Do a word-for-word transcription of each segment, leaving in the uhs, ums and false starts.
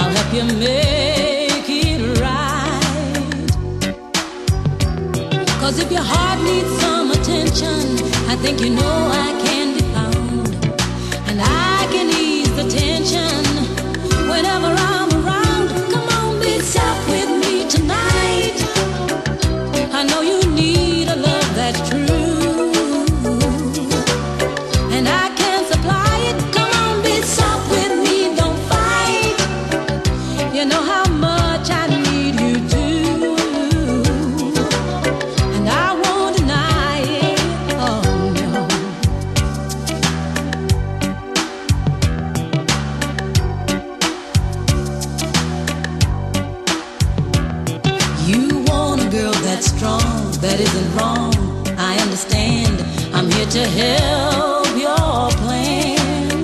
I'll help you make it right. 'Cause if your heart needs some attention, I think you know I can be found. And I can ease the tension whenever I'm around. Come on, be soft with me tonight. I know you need a love that's true, and I can supply it. Come on, be soft with me, don't fight. You know how much I need you to, and I won't deny it. Oh no. You want a girl that's strong, that isn't wrong. I understand. I'm here to help your plan.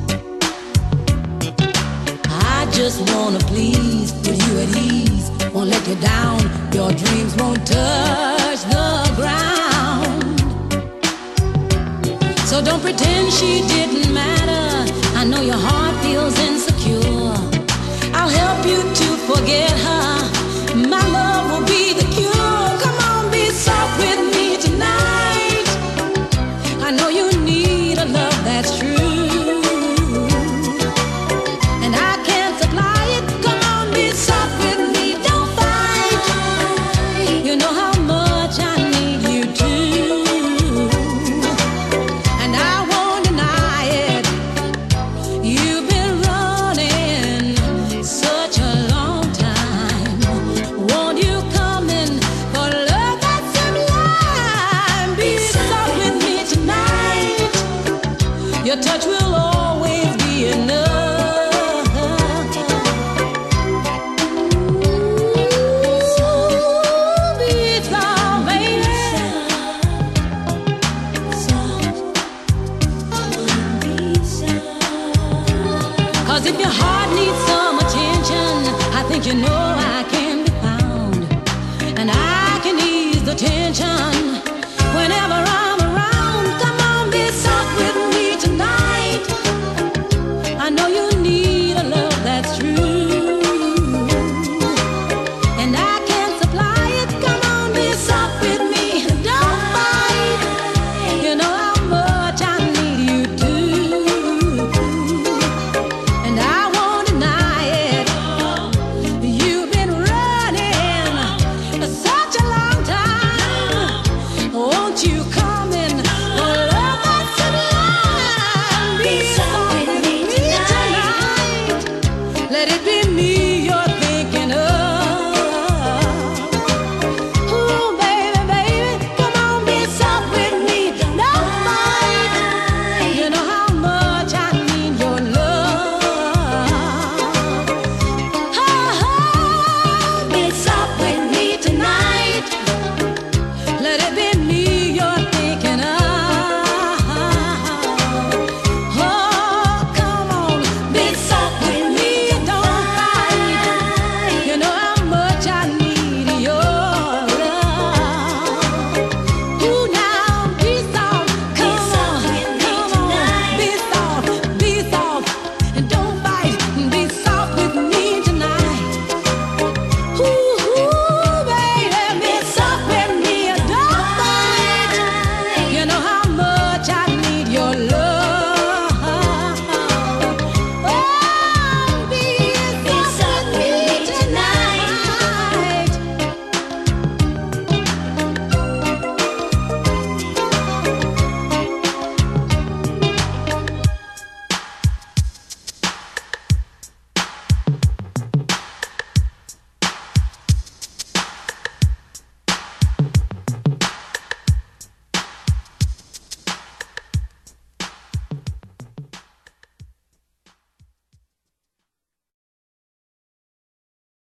I just wanna please, put you at ease, won't let you down. Your dreams won't touch the ground. So don't pretend she didn't matter. I know your heart feels insecure. I'll help you to forget her. My love will be the cure. Come on, be soft with me tonight. I know you need a love that's true, and I can't supply it. Come on, be soft with me, don't fight. You know how much I need you to, and I won't deny it. You've been running such a long time. Won't you come in for love that's sublime? Be soft with me tonight. Your touch will always be enough. Ooh, be soft, baby. 'Cause if your heart needs some attention, I think you know I can be found. And I can ease the tension whenever I'm around. Come on, be soft with me tonight. I know you need a love that's true, and I can supply it. Come on, be soft with me, don't fight. You know how much I need you to, and I won't deny it. You've been running such a long time. Won't you come in for love that's sublime? Be soft with me tonight. Let it be me, your